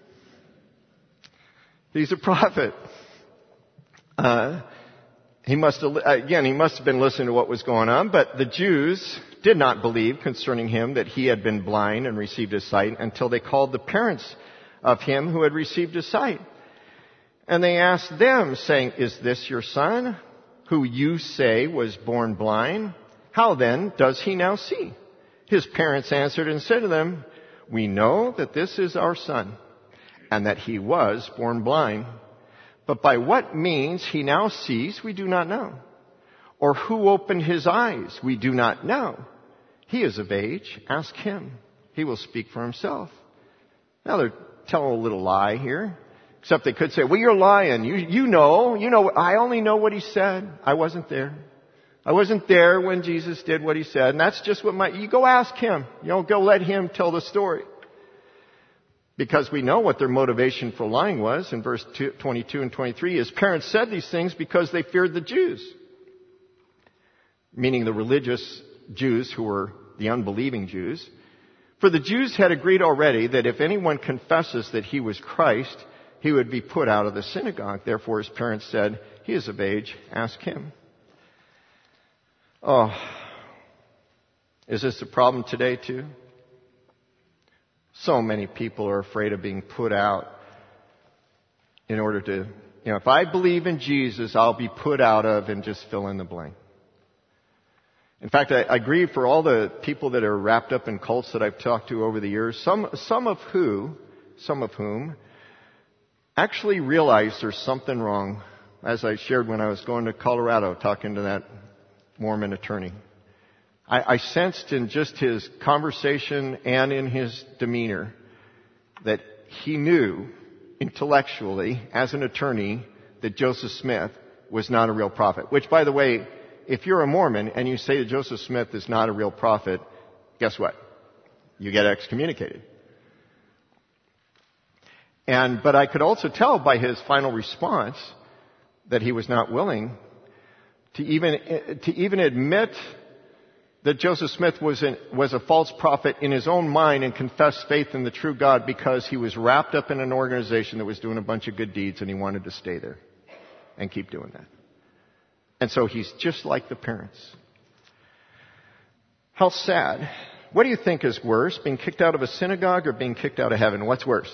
He's a prophet. Uh, He must have, again, he must have been listening to what was going on, but the Jews did not believe concerning him that he had been blind and received his sight until they called the parents of him who had received his sight. And they asked them, saying, is this your son, who you say was born blind? How then does he now see? His parents answered and said to them, we know that this is our son, and that he was born blind. But by what means he now sees, we do not know. Or who opened his eyes, we do not know. He is of age. Ask him. He will speak for himself. Now they're telling a little lie here. Except they could say, well, you're lying. You, you know, you know, I only know what he said. I wasn't there. I wasn't there when Jesus did what he said. And that's just what my, you go ask him. You know, go let him tell the story. Because we know what their motivation for lying was in verse twenty-two and twenty-three. His parents said these things because they feared the Jews. Meaning the religious Jews who were the unbelieving Jews. For the Jews had agreed already that if anyone confesses that he was Christ, he would be put out of the synagogue. Therefore his parents said, he is of age, ask him. Oh, is this a problem today too? So many people are afraid of being put out in order to, you know, if I believe in Jesus, I'll be put out of and just fill in the blank. In fact, I, I grieve for all the people that are wrapped up in cults that I've talked to over the years, some, some of who, some of whom actually realize there's something wrong, as I shared when I was going to Colorado talking to that Mormon attorney. I, I sensed in just his conversation and in his demeanor that he knew intellectually, as an attorney, that Joseph Smith was not a real prophet. Which, by the way, if you're a Mormon and you say that Joseph Smith is not a real prophet, guess what? You get excommunicated. And, but I could also tell by his final response that he was not willing to even, to even admit that Joseph Smith was, in, was a false prophet in his own mind and confessed faith in the true God because he was wrapped up in an organization that was doing a bunch of good deeds and he wanted to stay there and keep doing that. And so he's just like the parents. How sad. What do you think is worse, being kicked out of a synagogue or being kicked out of heaven? What's worse?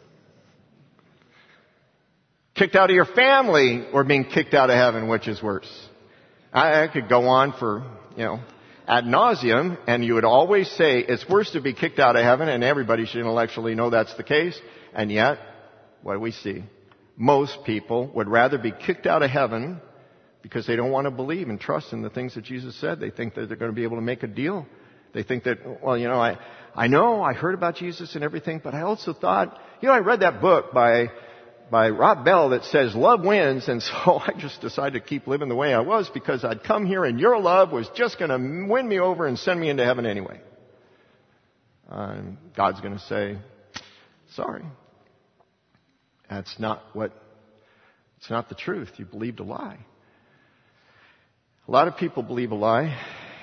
Kicked out of your family or being kicked out of heaven, which is worse? I, I could go on for, you know, ad nauseum, and you would always say it's worse to be kicked out of heaven, and everybody should intellectually know that's the case. And yet, what do we see? Most people would rather be kicked out of heaven because they don't want to believe and trust in the things that Jesus said. They think that they're going to be able to make a deal. They think that, well, you know, I, I know, I heard about Jesus and everything, but I also thought, you know, I read that book by by Rob Bell that says love wins, and so I just decided to keep living the way I was because I'd come here and your love was just going to win me over and send me into heaven anyway. Uh, and God's going to say, sorry. That's not what, it's not the truth. You believed a lie. A lot of people believe a lie,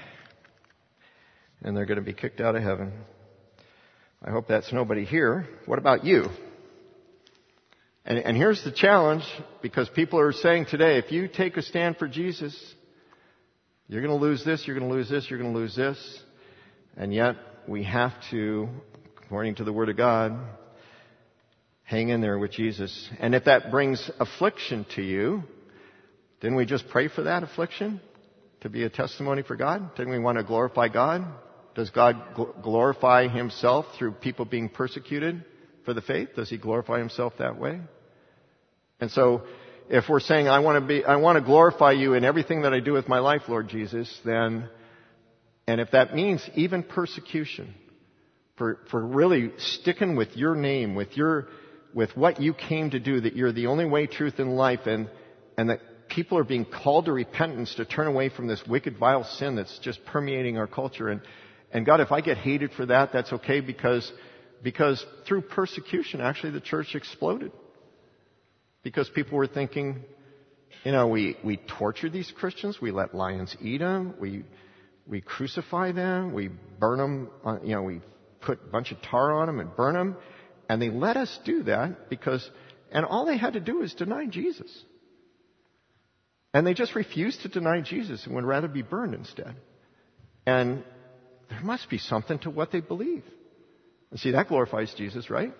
and they're going to be kicked out of heaven. I hope that's nobody here. What about you? And, and here's the challenge, because people are saying today, if you take a stand for Jesus, you're going to lose this, you're going to lose this, you're going to lose this. And yet, we have to, according to the Word of God, hang in there with Jesus. And if that brings affliction to you, didn't we just pray for that affliction to be a testimony for God? Didn't we want to glorify God? Does God gl- glorify Himself through people being persecuted for the faith? Does He glorify Himself that way? And so, if we're saying, I want to be, I want to glorify You in everything that I do with my life, Lord Jesus, then, and if that means even persecution, for, for really sticking with Your name, with Your, with what You came to do, that You're the only way, truth, and life, and, and that people are being called to repentance, to turn away from this wicked, vile sin that's just permeating our culture. And, and God, if I get hated for that, that's okay, because, because through persecution, actually the church exploded. Because people were thinking, you know, we, we torture these Christians, we let lions eat them, we, we crucify them, we burn them, on, you know, we put a bunch of tar on them and burn them. And they let us do that because, and all they had to do was deny Jesus. And they just refused to deny Jesus and would rather be burned instead. And there must be something to what they believe. And see, that glorifies Jesus, right?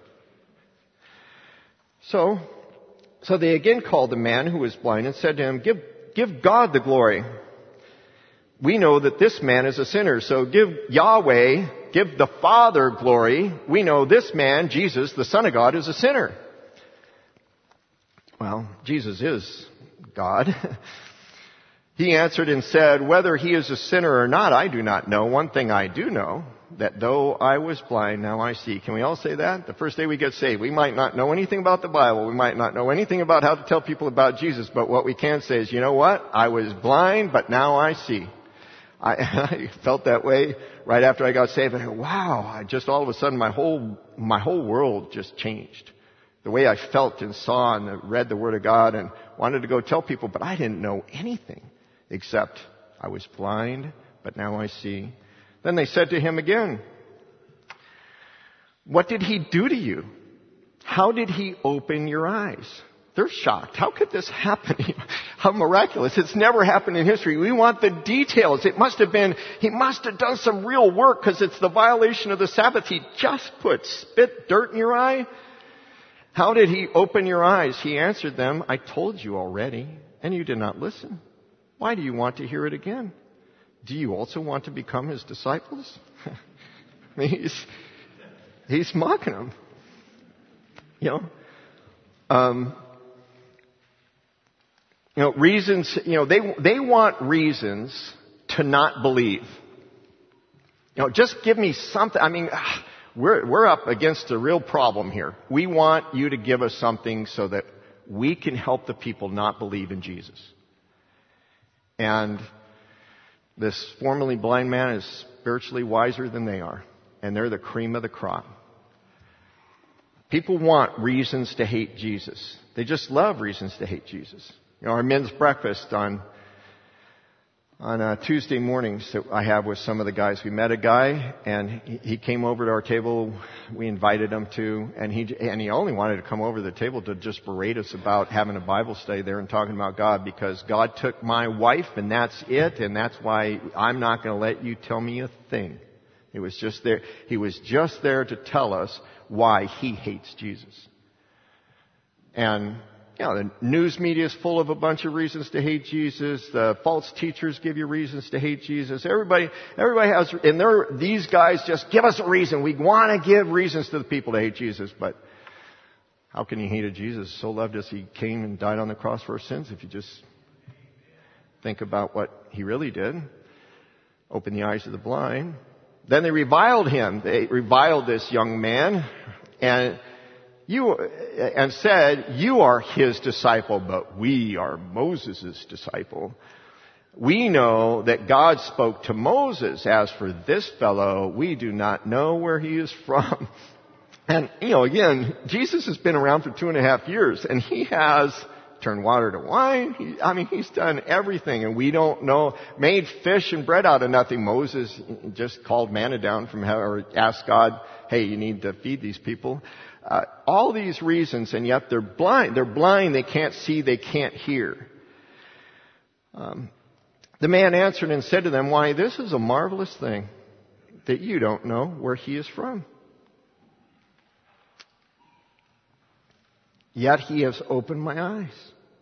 So, so they again called the man who was blind and said to him, give, give God the glory. We know that this man is a sinner, so give Yahweh, give the Father glory. We know this man, Jesus, the Son of God, is a sinner. Well, Jesus is God. He answered and said, whether he is a sinner or not, I do not know. One thing I do know, that though I was blind, now I see. Can we all say that? The first day we get saved, we might not know anything about the Bible. We might not know anything about how to tell people about Jesus. But what we can say is, you know what? I was blind, but now I see. I, I felt that way right after I got saved. I go, wow, I just all of a sudden my whole, my whole world just changed. The way I felt and saw and read the Word of God and wanted to go tell people, but I didn't know anything except I was blind, but now I see. Then they said to him again, what did he do to you? How did he open your eyes? They're shocked. How could this happen? How miraculous. It's never happened in history. We want the details. It must have been, he must have done some real work because it's the violation of the Sabbath. He just put spit, dirt in your eye. How did he open your eyes? He answered them, I told you already, and you did not listen. Why do you want to hear it again? Do you also want to become his disciples? I mean, he's, he's mocking them. You know, um, you know, reasons, you know, they, they want reasons to not believe. You know, just give me something. I mean, we're, we're up against a real problem here. We want you to give us something so that we can help the people not believe in Jesus. And this formerly blind man is spiritually wiser than they are. And they're the cream of the crop. People want reasons to hate Jesus. They just love reasons to hate Jesus. You know, our men's breakfast on on uh, Tuesday mornings that I have with some of the guys. We met a guy, and he, he came over to our table. We invited him to, and he and he only wanted to come over to the table to just berate us about having a Bible study there and talking about God, because God took my wife, and that's it, and that's why I'm not going to let you tell me a thing. It was just there. He was just there to tell us why he hates Jesus. And you know, the news media is full of a bunch of reasons to hate Jesus. The false teachers give you reasons to hate Jesus. Everybody, everybody has, and they're, these guys just give us a reason. We want to give reasons to the people to hate Jesus. But how can you hate a Jesus so loved us he came and died on the cross for our sins if you just think about what he really did? Open the eyes of the blind. Then they reviled him. They reviled this young man. And You, and said, you are his disciple, but we are Moses' disciple. We know that God spoke to Moses. As for this fellow, we do not know where he is from. And, you know, again, Jesus has been around for two and a half years, and he has turned water to wine. He, I mean, he's done everything, and we don't know. Made fish and bread out of nothing. Moses just called manna down from heaven, or asked God, hey, you need to feed these people. Uh, all these reasons, and yet they're blind. They're blind. They can't see. They can't hear. Um, the man answered and said to them, why, this is a marvelous thing that you don't know where he is from. Yet he has opened my eyes.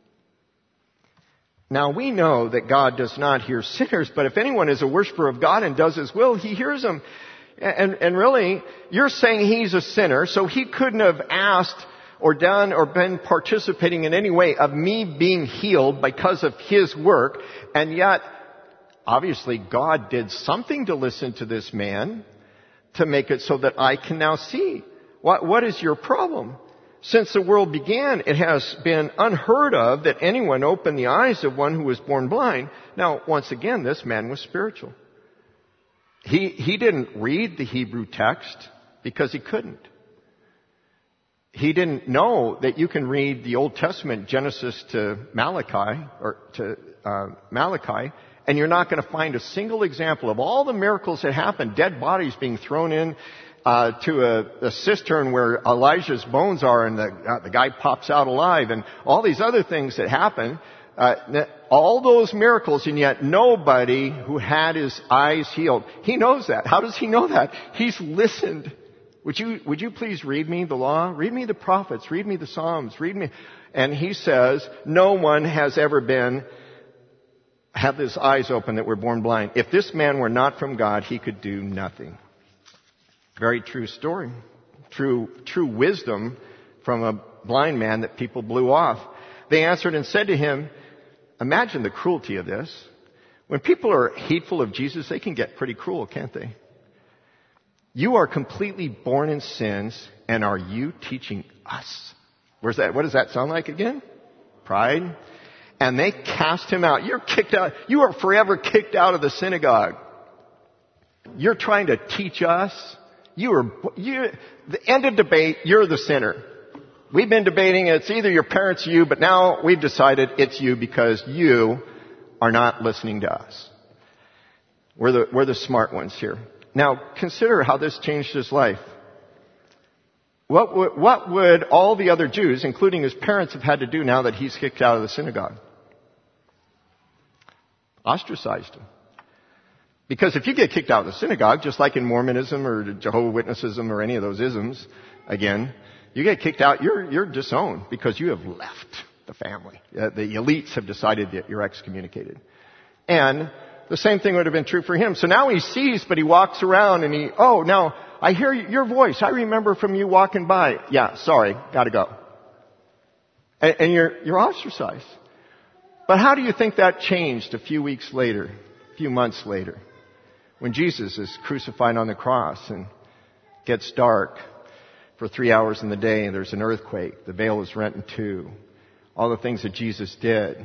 Now we know that God does not hear sinners, but if anyone is a worshiper of God and does his will, he hears them. And, and really, you're saying he's a sinner, so he couldn't have asked or done or been participating in any way of me being healed because of his work. And yet, obviously, God did something to listen to this man to make it so that I can now see. What, what is your problem? Since the world began, it has been unheard of that anyone opened the eyes of one who was born blind. Now, once again, this man was spiritual. He, he didn't read the Hebrew text because he couldn't. He didn't know that you can read the Old Testament, Genesis to Malachi, or to uh, Malachi, and you're not going to find a single example of all the miracles that happened, dead bodies being thrown in uh, to a, a cistern where Elijah's bones are, and the, uh, the guy pops out alive, and all these other things that happen. Uh, all those miracles, and yet nobody who had his eyes healed. He knows that. How does he know that? He's listened. Would you, would you please read me the law? Read me the prophets. Read me the Psalms. Read me. And he says, no one has ever been, have his eyes open that were born blind. If this man were not from God, he could do nothing. Very true story. True, true wisdom from a blind man that people blew off. They answered and said to him, imagine the cruelty of this. When people are hateful of Jesus, they can get pretty cruel, can't they? You are completely born in sins, and are you teaching us? Where's that? What does that sound like again? Pride. And they cast him out. You're kicked out. You are forever kicked out of the synagogue. You're trying to teach us. You are, you, the end of debate, you're the sinner. We've been debating it's either your parents or you, but now we've decided it's you because you are not listening to us. We're the, we're the smart ones here. Now, consider how this changed his life. What would, what would all the other Jews, including his parents, have had to do now that he's kicked out of the synagogue? Ostracized him. Because if you get kicked out of the synagogue, just like in Mormonism or Jehovah's Witnessism or any of those isms, again, you get kicked out, you're, you're disowned because you have left the family. Uh, the elites have decided that you're excommunicated. And the same thing would have been true for him. So now he sees, but he walks around and he, oh, now I hear your voice. I remember from you walking by. Yeah, sorry, gotta go. And, and you're, you're ostracized. But how do you think that changed a few weeks later, a few months later, when Jesus is crucified on the cross and gets dark for three hours in the day and there's an earthquake, the veil is rent in two, all the things that Jesus did.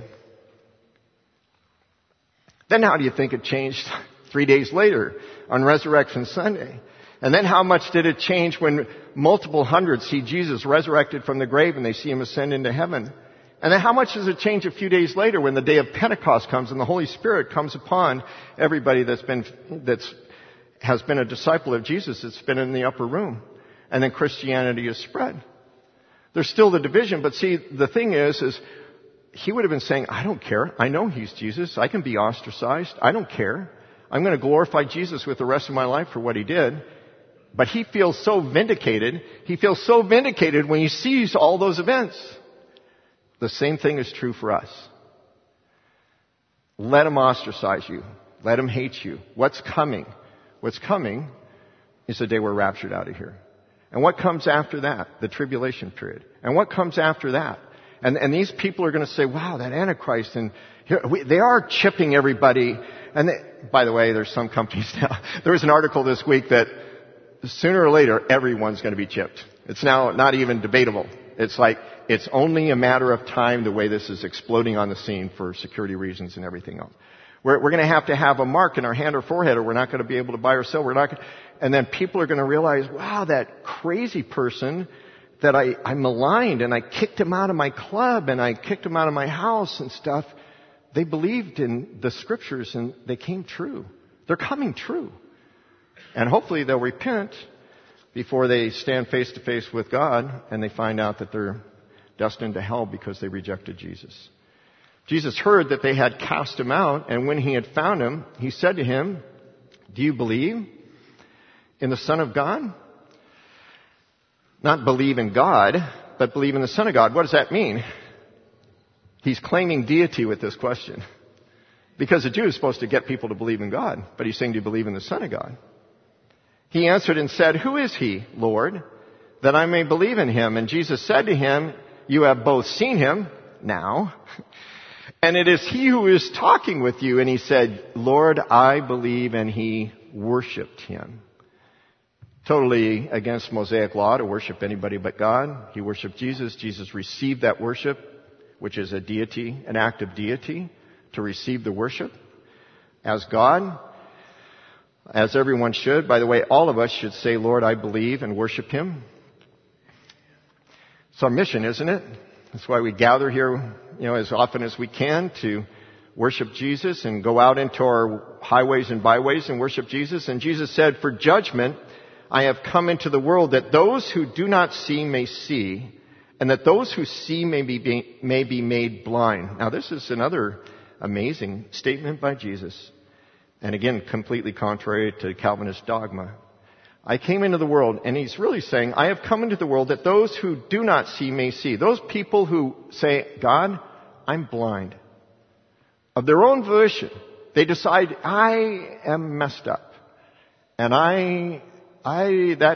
Then how do you think it changed three days later on Resurrection Sunday? And then how much did it change when multiple hundreds see Jesus resurrected from the grave and they see him ascend into heaven? And then how much does it change a few days later when the day of Pentecost comes and the Holy Spirit comes upon everybody that's been, that's, has been a disciple of Jesus, that's been in the upper room. And then Christianity is spread. There's still the division, but see, the thing is, is he would have been saying, I don't care. I know he's Jesus. I can be ostracized. I don't care. I'm going to glorify Jesus with the rest of my life for what he did. But he feels so vindicated. He feels so vindicated when he sees all those events. The same thing is true for us. Let him ostracize you. Let him hate you. What's coming? What's coming is the day we're raptured out of here. And what comes after that? The tribulation period. And what comes after that? And, and these people are going to say, wow, that Antichrist, and here, we, they are chipping everybody. And they, by the way, there's some companies now. There was an article this week that sooner or later, everyone's going to be chipped. It's now not even debatable. It's like, it's only a matter of time the way this is exploding on the scene for security reasons and everything else. We're, we're going to have to have a mark in our hand or forehead or we're not going to be able to buy or sell. We're not going to, and then people are going to realize, wow, that crazy person that I, I maligned and I kicked him out of my club and I kicked him out of my house and stuff, they believed in the scriptures and they came true. They're coming true. And hopefully they'll repent before they stand face to face with God and they find out that they're destined to hell because they rejected Jesus. Jesus heard that they had cast him out, and when he had found him, he said to him, do you believe in the Son of God? Not believe in God, but believe in the Son of God. What does that mean? He's claiming deity with this question. Because a Jew is supposed to get people to believe in God, but he's saying, do you believe in the Son of God? He answered and said, who is he, Lord, that I may believe in him? And Jesus said to him, you have both seen him now, and it is he who is talking with you. And he said, Lord, I believe, and he worshiped him. Totally against Mosaic law to worship anybody but God. He worshiped Jesus. Jesus received that worship, which is a deity, an act of deity, to receive the worship as God, as everyone should. By the way, all of us should say, Lord, I believe, and worship him. It's our mission, isn't it? That's why we gather here, you know, as often as we can to worship Jesus and go out into our highways and byways and worship Jesus. And Jesus said, for judgment I have come into the world, that those who do not see may see, and that those who see may be, may be made blind. Now this is another amazing statement by Jesus. And again, completely contrary to Calvinist dogma. I came into the world, and he's really saying, I have come into the world that those who do not see may see. Those people who say, God, I'm blind. Of their own volition, they decide, I am messed up. And I, I, that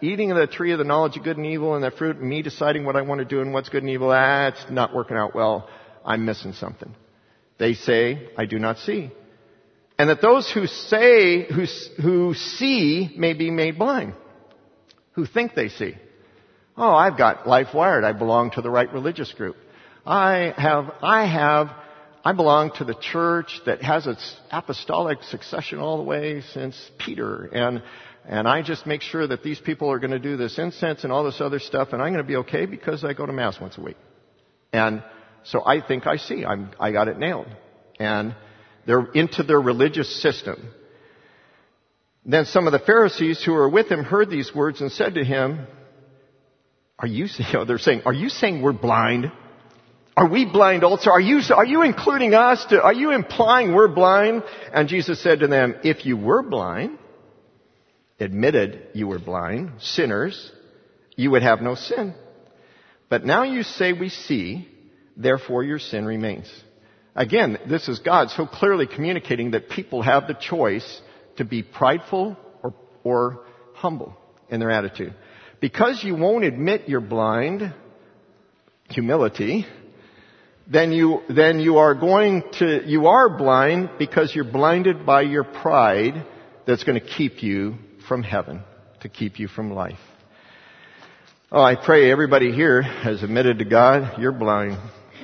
eating of the tree of the knowledge of good and evil and the fruit and me deciding what I want to do and what's good and evil, that's not working out well. I'm missing something. They say, I do not see. And that those who say, who, who see may be made blind. Who think they see. Oh, I've got life wired. I belong to the right religious group. I have, I have, I belong to the church that has its apostolic succession all the way since Peter. And, and I just make sure that these people are going to do this incense and all this other stuff, and I'm going to be okay because I go to Mass once a week. And so I think I see. I'm, I got it nailed. And they're into their religious system. Then some of the Pharisees who were with him heard these words and said to him, Are you, you know, they're saying, are you saying we're blind? Are we blind also? Are you, are you including us? To, are you implying we're blind? And Jesus said to them, if you were blind, admitted you were blind, sinners, you would have no sin. But now you say we see, therefore your sin remains. Again, this is God so clearly communicating that people have the choice to be prideful or, or humble in their attitude. Because you won't admit you're blind, humility, then you, then you are going to, you are blind because you're blinded by your pride that's going to keep you from heaven, to keep you from life. Oh, I pray everybody here has admitted to God, you're blind.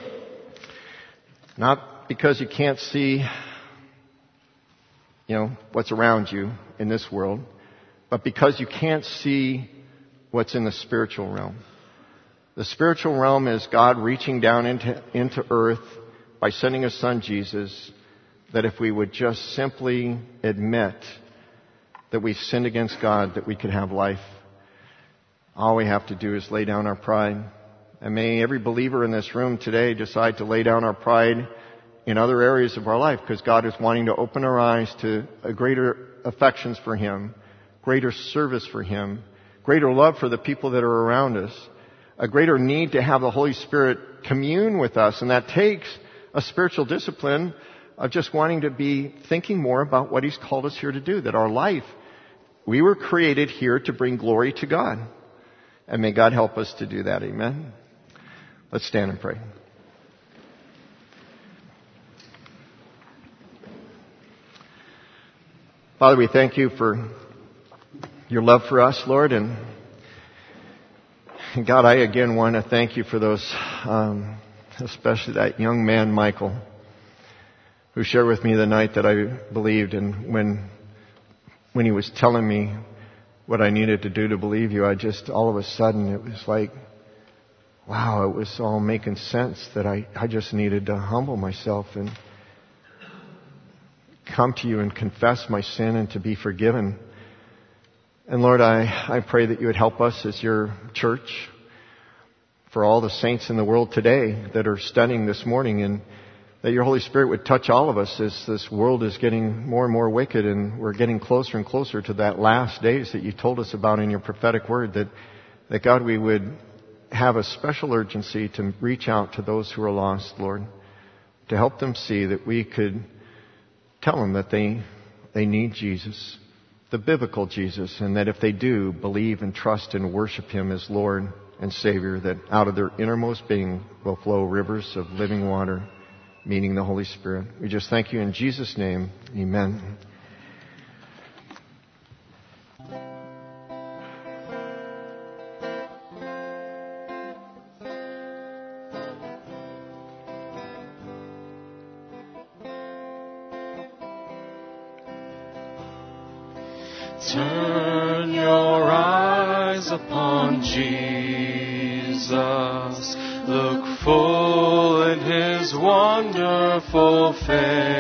Not because you can't see, you know, what's around you in this world, but because you can't see what's in the spiritual realm. The spiritual realm is God reaching down into, into earth by sending His Son Jesus, that if we would just simply admit that we've sinned against God, that we could have life. All we have to do is lay down our pride. And may every believer in this room today decide to lay down our pride in other areas of our life, because God is wanting to open our eyes to a greater affections for Him, greater service for Him, greater love for the people that are around us, a greater need to have the Holy Spirit commune with us. And that takes a spiritual discipline of just wanting to be thinking more about what He's called us here to do, that our life, we were created here to bring glory to God. And may God help us to do that. Amen. Let's stand and pray. Father, we thank You for Your love for us, Lord. And God, I again want to thank You for those, um, especially that young man, Michael, who shared with me the night that I believed. And when, when he was telling me what I needed to do to believe You, I just, all of a sudden, it was like, wow, it was all making sense that I, I just needed to humble myself and come to You and confess my sin and to be forgiven. And Lord, I, I pray that You would help us as Your church, for all the saints in the world today that are studying this morning, and that Your Holy Spirit would touch all of us as this world is getting more and more wicked, and we're getting closer and closer to that last days that You told us about in Your prophetic word, that, that God, we would have a special urgency to reach out to those who are lost, Lord, to help them see that we could tell them that they, they need Jesus, the biblical Jesus, and that if they do believe and trust and worship Him as Lord and Savior, that out of their innermost being will flow rivers of living water, meaning the Holy Spirit. We just thank You in Jesus' name. Amen. Turn your eyes upon Jesus. Look full in His wonderful face,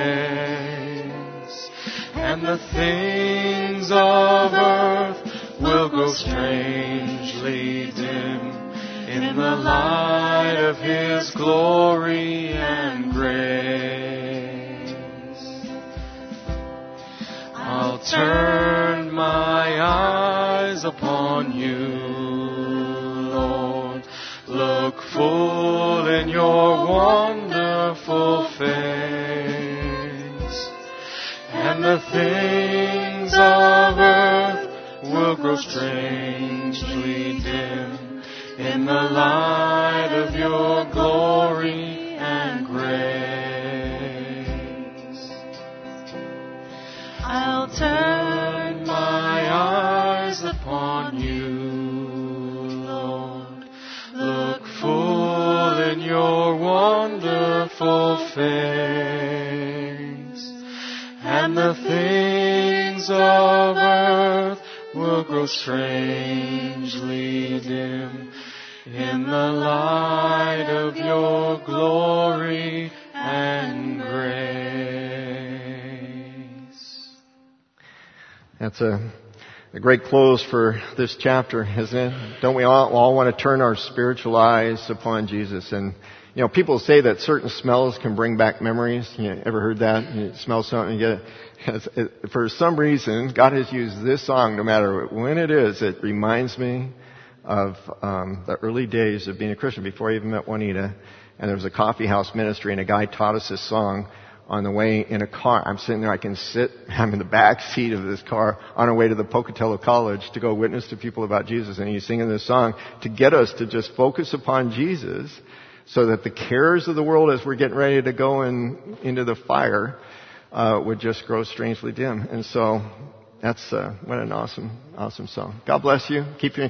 and the things of earth will grow strangely dim in the light of His glory and grace. I'll turn my eyes upon You, Lord. Look full in Your wonderful face, and the things of earth will will grow strangely dim in the light of your glory and grace. I'll turn my eyes upon you, Lord. Look full in your wonderful face, and the things of earth will grow strangely dim in the light of your glory and grace. That's a, a great close for this chapter, isn't it? Don't we all, all want to turn our spiritual eyes upon Jesus? And, you know, people say that certain smells can bring back memories. You know, ever heard that? You smell something and get it. For some reason, God has used this song, no matter when it is, it reminds me of um, the early days of being a Christian, before I even met Juanita. And there was a coffee house ministry, and a guy taught us this song on the way in a car. I'm sitting there, I can sit, I'm in the back seat of this car on our way to the Pocatello College to go witness to people about Jesus. And he's singing this song to get us to just focus upon Jesus, so that the cares of the world as we're getting ready to go in, into the fire uh, would just grow strangely dim. And so that's uh, what an awesome, awesome song. God bless you. Keep your